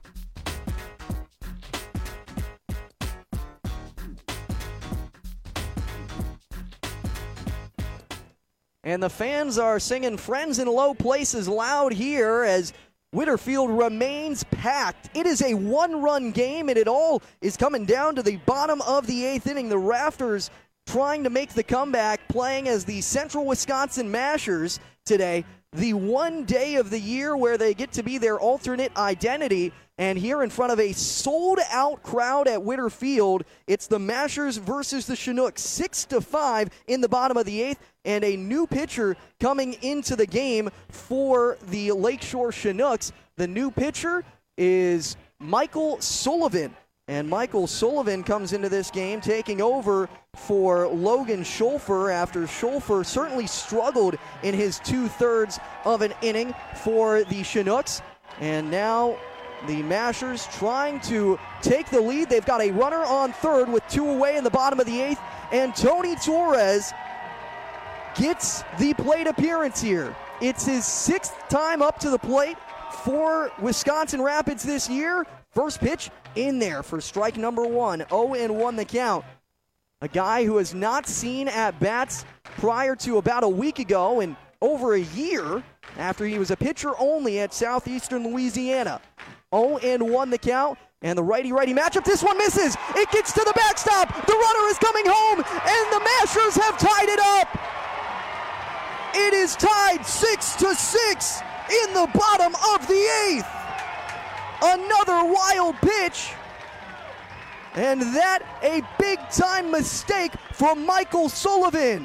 Speaker 1: And the fans are singing Friends in Low Places loud here as Whitterfield remains packed. It is a one-run game, and it all is coming down to the bottom of the eighth inning. The Rafters trying to make the comeback, playing as the Central Wisconsin Mashers today. The one day of the year where they get to be their alternate identity. And here in front of a sold-out crowd at Whitterfield, it's the Mashers versus the Chinooks, six to five in the bottom of the eighth, and a new pitcher coming into the game for the Lakeshore Chinooks. The new pitcher is Michael Sullivan, and Michael Sullivan comes into this game taking over for Logan Schulfer after Schulfer certainly struggled in his two-thirds of an inning for the Chinooks. And now the Mashers trying to take the lead. They've got a runner on third with two away in the bottom of the eighth, and Tony Torres gets the plate appearance here. It's his sixth time up to the plate for Wisconsin Rapids this year. First pitch in there for strike number one. oh and one the count. A guy who has not seen at-bats prior to about a week ago and over a year after he was a pitcher only at Southeastern Louisiana. oh and one the count, and the righty-righty matchup. This one misses. It gets to the backstop. The runner is coming home, and the Mashers have tied it up. It is tied six to six in the bottom of the eighth. Another wild pitch, and that a big-time mistake from Michael Sullivan.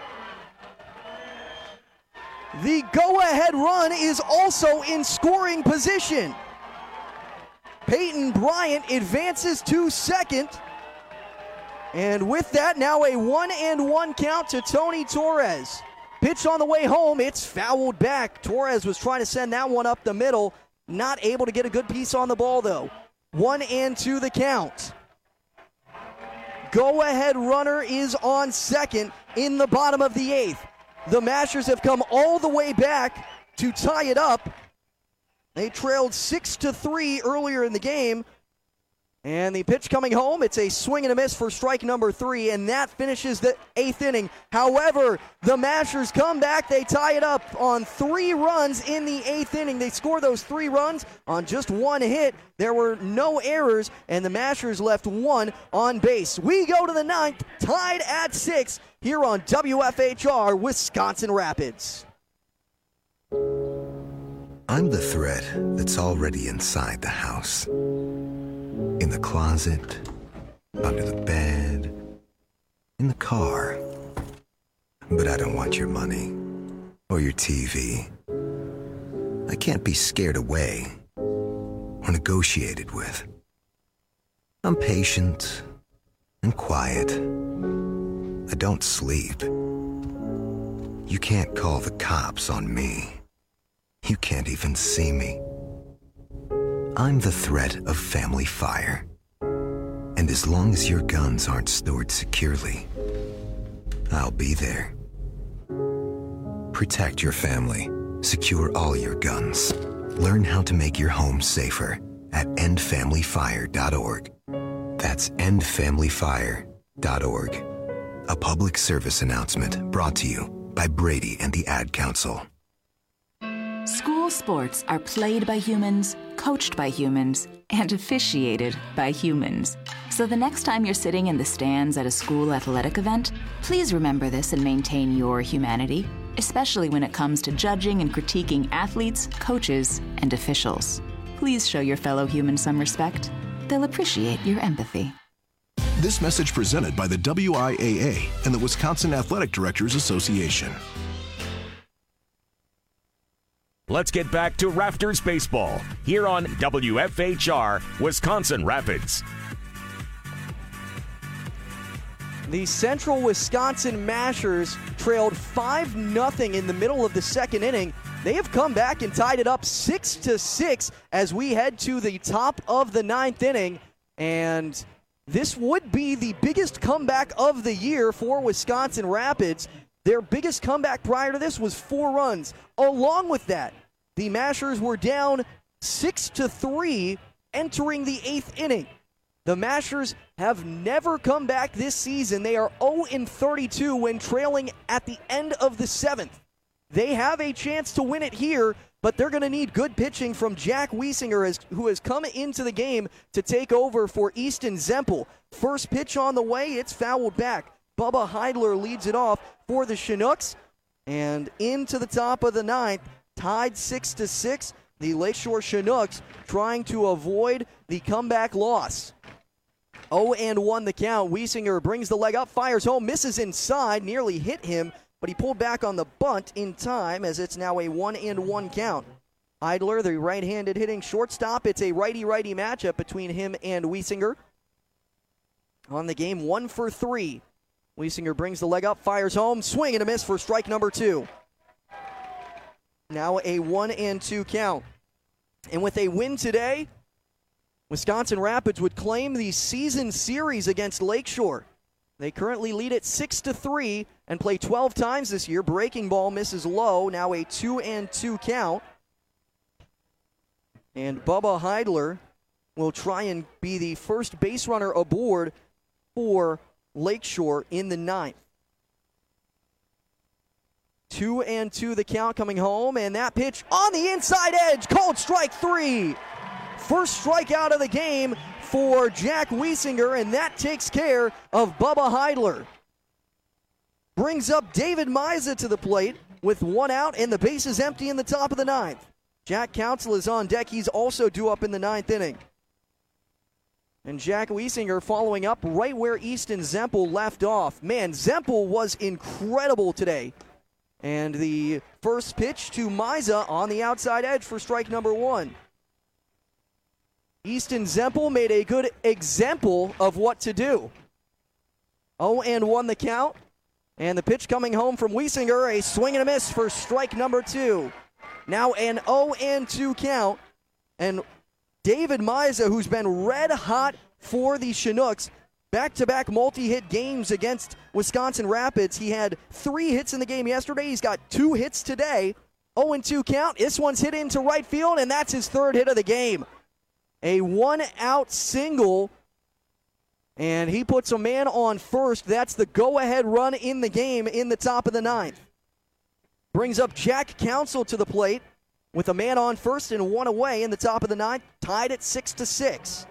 Speaker 1: The go-ahead run is also in scoring position. Peyton Bryant advances to second. And with that, now a one and one count to Tony Torres. Pitch on the way home, it's fouled back. Torres was trying to send that one up the middle. Not able to get a good piece on the ball, though. One and two the count. Go-ahead runner is on second in the bottom of the eighth. The Mashers have come all the way back to tie it up. They trailed six to three earlier in the game. And the pitch coming home, it's a swing and a miss for strike number three, and that finishes the eighth inning. However, the Mashers come back. They tie it up on three runs in the eighth inning. They score those three runs on just one hit. There were no errors, and the Mashers left one on base. We go to the ninth, tied at six, here on W F H R Wisconsin Rapids.
Speaker 20: I'm the thread that's already inside the house. In the closet, under the bed, in the car. But I don't want your money or your T V. I can't be scared away or negotiated with. I'm patient and quiet. I don't sleep. You can't call the cops on me. You can't even see me. I'm the threat of family fire. And as long as your guns aren't stored securely, I'll be there. Protect your family. Secure all your guns. Learn how to make your home safer at end family fire dot org. That's end family fire dot org. A public service announcement brought to you by Brady and the Ad Council.
Speaker 21: School sports are played by humans, coached by humans, and officiated by humans. So the next time you're sitting in the stands at a school athletic event, please remember this and maintain your humanity, especially when it comes to judging and critiquing athletes, coaches, and officials. Please show your fellow humans some respect. They'll appreciate your empathy.
Speaker 18: This message presented by the W I A A and the Wisconsin Athletic Directors Association.
Speaker 7: Let's get back to Rafters Baseball here on W F H R Wisconsin Rapids.
Speaker 1: The Central Wisconsin Mashers trailed five nothing in the middle of the second inning. They have come back and tied it up six to six as we head to the top of the ninth inning. And this would be the biggest comeback of the year for Wisconsin Rapids. Their biggest comeback prior to this was four runs. Along with that, the Mashers were down six to three entering the eighth inning. The Mashers have never come back this season. They are oh and thirty-two when trailing at the end of the seventh. They have a chance to win it here, but they're going to need good pitching from Jack Wiesinger, as, who has come into the game to take over for Easton Zempel. First pitch on the way, it's fouled back. Bubba Heidler leads it off for the Chinooks, and into the top of the ninth, tied six to six. The Lakeshore Chinooks trying to avoid the comeback loss. oh and one the count. Wiesinger brings the leg up, fires home, misses inside, nearly hit him, but he pulled back on the bunt in time as it's now a one and one count. Heidler, the right-handed hitting shortstop. It's a righty-righty matchup between him and Wiesinger. On the game, one for three. Wiesinger brings the leg up, fires home, swing and a miss for strike number two. Now a one and two count. And with a win today, Wisconsin Rapids would claim the season series against Lakeshore. They currently lead it six to three and play twelve times this year. Breaking ball misses low, now a two and two count. And Bubba Heidler will try and be the first base runner aboard for Lakeshore in the ninth. Two and two the count coming home, and that pitch on the inside edge, called strike three. First strikeout of the game for Jack Wiesinger, and that takes care of Bubba Heidler. Brings up David Miza to the plate with one out, and the base is empty in the top of the ninth. Jack Council is on deck. He's also due up in the ninth inning. And Jack Wiesinger following up right where Easton Zempel left off. Man, Zempel was incredible today. And the first pitch to Miza on the outside edge for strike number one. Easton Zempel made a good example of what to do. oh and one the count. And the pitch coming home from Wiesinger, a swing and a miss for strike number two. Now an oh and two count. And David Miza, who's been red hot for the Chinooks, back-to-back multi-hit games against Wisconsin Rapids. He had three hits in the game yesterday. He's got two hits today. oh and two count. This one's hit into right field, and that's his third hit of the game. A one-out single, and he puts a man on first. That's the go-ahead run in the game in the top of the ninth. Brings up Jack Council to the plate with a man on first and one away in the top of the ninth, tied at six to six.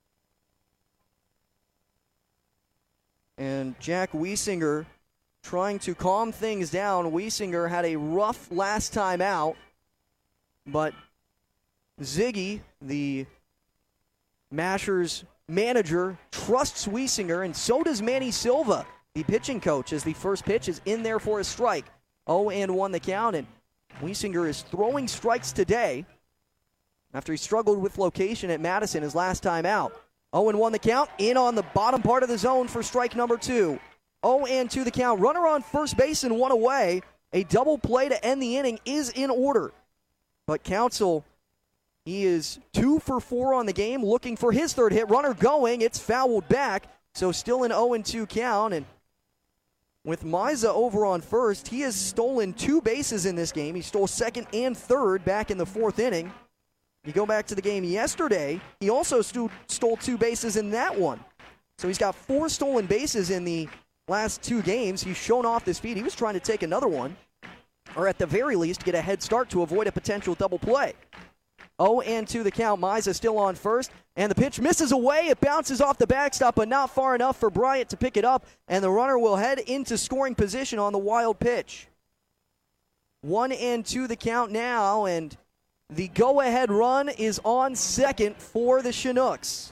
Speaker 1: And Jack Wiesinger trying to calm things down. Wiesinger had a rough last time out, but Ziggy, the Mashers manager, trusts Wiesinger, and so does Manny Silva, the pitching coach, as the first pitch is in there for a strike. oh and one the count, and Wiesinger is throwing strikes today after he struggled with location at Madison his last time out. oh and one the count, in on the bottom part of the zone for strike number two. oh and two the count, runner on first base and one away. A double play to end the inning is in order. But Council, he is two for four on the game, looking for his third hit. Runner going, it's fouled back, so still an oh and two count. And with Miza over on first, he has stolen two bases in this game. He stole second and third back in the fourth inning. You go back to the game yesterday, he also stu- stole two bases in that one. So he's got four stolen bases in the last two games. He's shown off this feat. He was trying to take another one, or at the very least get a head start to avoid a potential double play. oh and two the count. Miza still on first, and the pitch misses away. It bounces off the backstop, but not far enough for Bryant to pick it up, and the runner will head into scoring position on the wild pitch. one and two the count now, and the go-ahead run is on second for the Chinooks.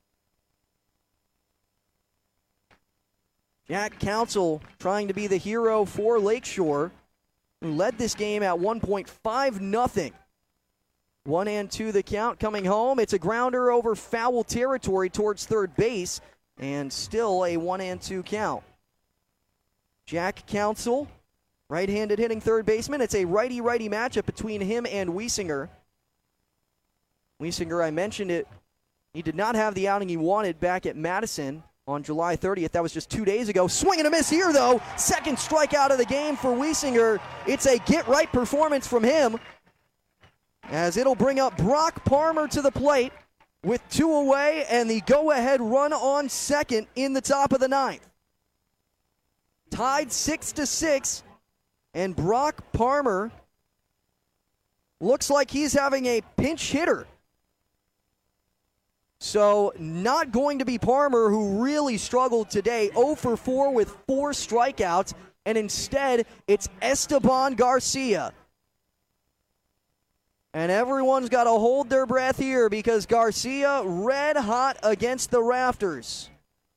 Speaker 1: Jack Council trying to be the hero for Lakeshore, who led this game at one point five nothing. One and two the count coming home. It's a grounder over foul territory towards third base, and still a one and two count. Jack Council, right-handed hitting third baseman. It's a righty-righty matchup between him and Wiesinger. Wiesinger, I mentioned it, he did not have the outing he wanted back at Madison on July thirtieth. That was just two days ago. Swing and a miss here, though. Second strikeout of the game for Wiesinger. It's a get-right performance from him, as it'll bring up Brock Palmer to the plate with two away and the go-ahead run on second in the top of the ninth. Tied six to six, and Brock Palmer looks like he's having a pinch hitter. So not going to be Parmer, who really struggled today, oh for four with four strikeouts, and instead it's Esteban Garcia. And everyone's got to hold their breath here because Garcia red hot against the rafters.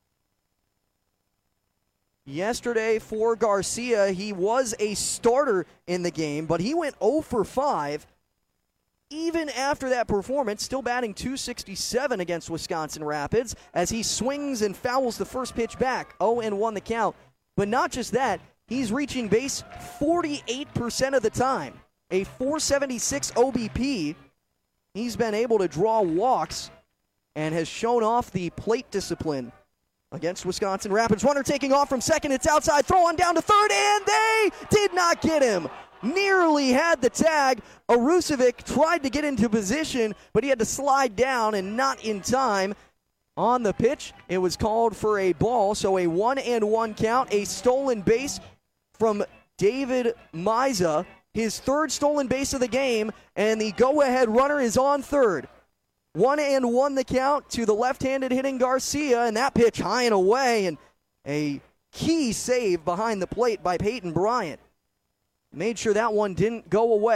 Speaker 1: Yesterday for Garcia, he was a starter in the game, but he went oh for five. Even after that performance, still batting two sixty-seven against Wisconsin Rapids as he swings and fouls the first pitch back. oh and one the count. But not just that, he's reaching base forty-eight percent of the time. A four seventy-six O B P. He's been able to draw walks and has shown off the plate discipline against Wisconsin Rapids. Runner taking off from second. It's outside. Throw on down to third, and they did not get him. Nearly had the tag. Arusevic tried to get into position, but he had to slide down and not in time. On the pitch, it was called for a ball, so a one and one count. A stolen base from David Miza, his third stolen base of the game, and the go-ahead runner is on third. One and one the count to the left-handed hitting Garcia, and that pitch high and away, and a key save behind the plate by Peyton Bryant. Made sure that one didn't go away.